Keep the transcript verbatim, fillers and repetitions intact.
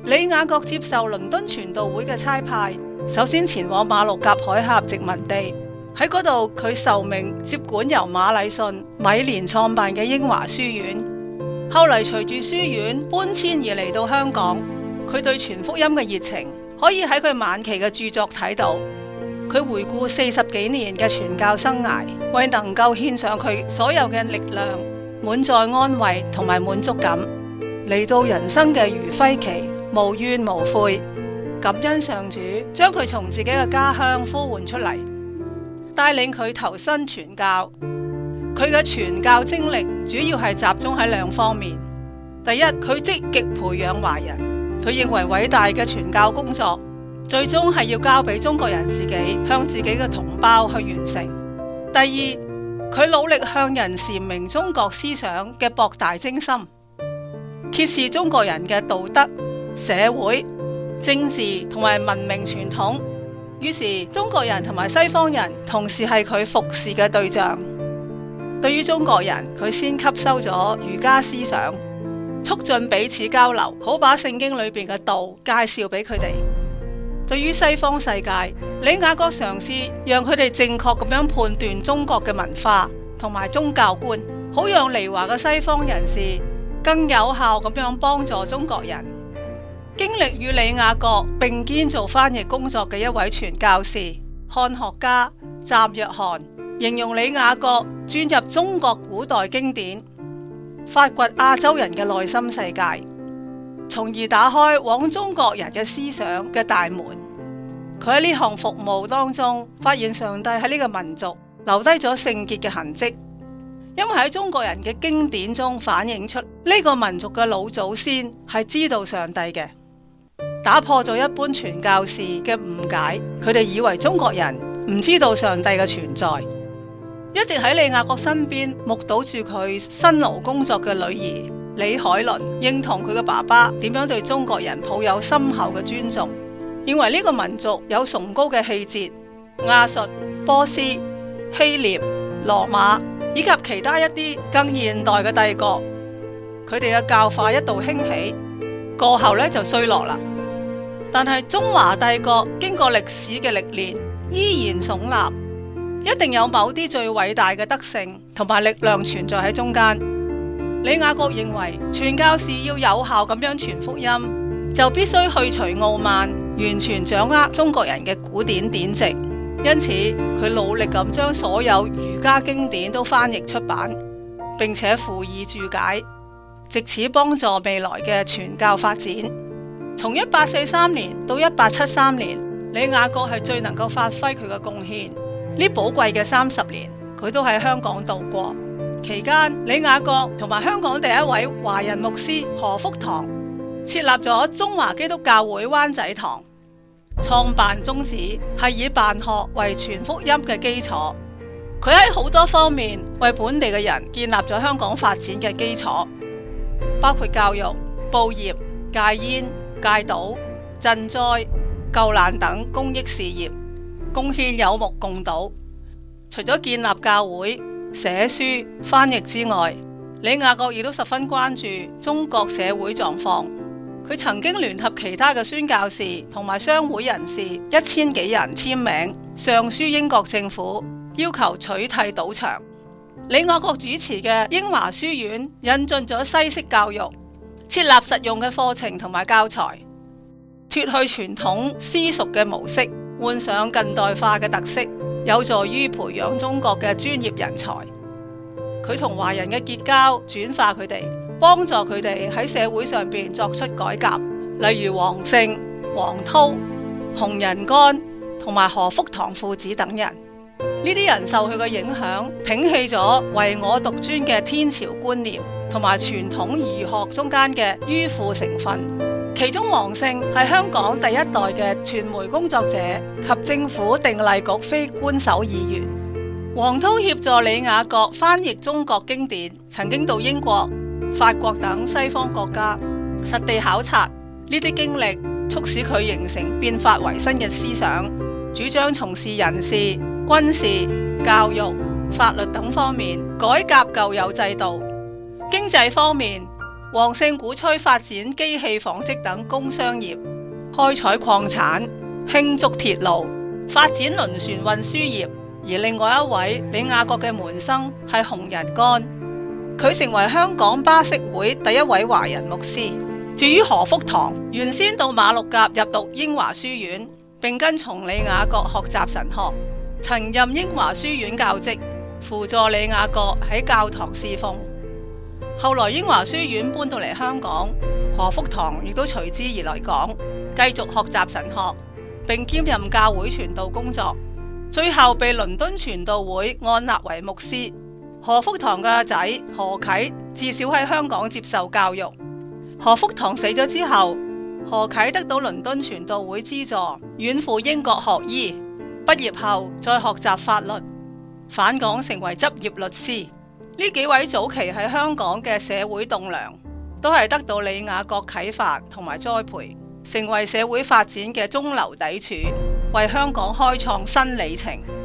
李雅各接受倫敦傳道會嘅差派，首先前往馬六甲海峽殖民地，喺嗰度佢受命接管由馬禮遜、米連創辦嘅英華書院。後嚟隨住書院搬遷而嚟到香港，佢對傳福音嘅熱情可以喺佢晚期嘅著作睇到。佢回顧四十幾年嘅傳教生涯，為能夠獻上佢所有嘅力量，滿載安慰同埋滿足感，嚟到人生嘅餘暉期，無怨無悔，感恩上主將佢從自己嘅家鄉呼喚出嚟，帶領佢投身傳教。佢嘅傳教精力主要係集中喺兩方面。第一，佢積極培養華人，佢認為偉大嘅傳教工作最終係要交俾中國人自己，向自己嘅同胞去完成。第二，佢努力向人闡明中國思想嘅博大精深，揭示中國人嘅道德、社會、政治同埋文明傳統。於是中國人同埋西方人同時係佢服侍嘅對象。對於中國人，佢先吸收咗儒家思想，促進彼此交流，好把聖經裏邊嘅道介紹俾佢哋。對於西方世界，李雅各嘗試讓佢哋正確咁樣判斷中國嘅文化同埋宗教觀，好讓離華嘅西方人士更有效咁樣幫助中國人。經歷與李雅各並肩做翻譯工作嘅一位傳教士、漢學家湛約翰，形容李雅各鑽入中國古代經典，發掘亞洲人嘅內心世界，從而打開往中國人嘅思想嘅大門。佢喺呢項服務當中，發現上帝喺呢個民族留低咗聖潔嘅痕跡，因為喺中國人嘅經典中反映出呢個民族嘅老祖先係知道上帝嘅，打破咗一般傳教士嘅誤解。佢哋以為中國人唔知道上帝嘅存在。一直喺李雅各身邊目睹住佢辛勞工作嘅女兒李海倫，認同佢嘅爸爸點樣對中國人抱有深厚嘅尊重，認為呢個民族有崇高嘅氣節。亞述、波斯、希臘、羅馬以及其他一啲更現代嘅帝國，佢哋嘅教化一度興起，過後呢就衰落啦。但係中華帝國經過歷史嘅歷練，依然聳立，一定有某啲最偉大嘅德性同埋力量存在喺中間。李雅各認為傳教士要有效咁樣傳福音，就必須去除傲慢，完全掌握中國人嘅古典典籍。因此佢努力咁將所有儒家經典都翻譯出版，並且附以注解，藉此幫助未來嘅傳教發展。從一八四三年到一八七三年，李雅各係最能夠發揮佢嘅貢獻。呢寶貴嘅三十年，佢都喺香港度過。期間，李雅各同埋香港第一位華人牧師何福堂設立咗中華基督教會灣仔堂，創辦宗旨係以辦學為傳福音嘅基礎。佢喺好多方面為本地嘅人建立咗香港發展嘅基礎，包括教育、報業、戒煙、戒賭、賑災、救難等公益事業，貢獻有目共睹。除咗建立教會、寫書、翻譯之外，李雅各亦都十分關注中國社會狀況。佢曾經聯合其他嘅宣教士同埋商會人士一千幾人簽名上書英國政府，要求取締賭場。李雅各主持嘅英華書院引進咗西式教育，設立實用嘅課程同埋教材，脫去傳統私塾嘅模式，換上近代化嘅特色，有助於培養中國嘅專業人才。佢同華人嘅結交，轉化佢哋，幫助佢哋喺社會上邊作出改革。例如黃勝、黃濤、洪仁玕同埋何福堂父子等人，呢啲人受佢嘅影響，摒棄咗唯我獨尊嘅天朝觀念同埋傳統儒學中間嘅迂腐成分。其中黃勝係香港第一代嘅傳媒工作者及政府定例局非官守議員。黃濤協助李雅各翻譯中國經典，曾經到英國、法國等西方國家實地考察。呢啲經歷促使佢形成變法維新嘅思想，主張從事人事、軍事、教育、法律等方面改革舊有制度。經濟方面， 王勝鼓吹發展機器紡織等工商業，開採礦產，興築鐵路，發展輪船運輸業。而另外一位理雅各嘅門生係洪仁玕，佢成為香港巴色會第一位華人牧師。至於何福堂，原先到馬六甲入讀英華書院，並跟從理雅各學習神學，曾任英華書院教職，輔助理雅各喺教堂侍奉。後來英華書院搬到嚟香港，何福堂亦都隨之而來港，繼續學習神學，並兼任教會傳道工作，最後被倫敦傳道會按立為牧師。何福堂嘅仔何啟自小喺香港接受教育。何福堂死咗之後，何啟得到倫敦傳道會資助，遠赴英國學醫，畢業後再學習法律，返港成為執業律師。呢幾位早期喺香港嘅社會棟樑，都係得到理雅各啟發同埋栽培，成為社會發展嘅中流砥柱，為香港開創新里程。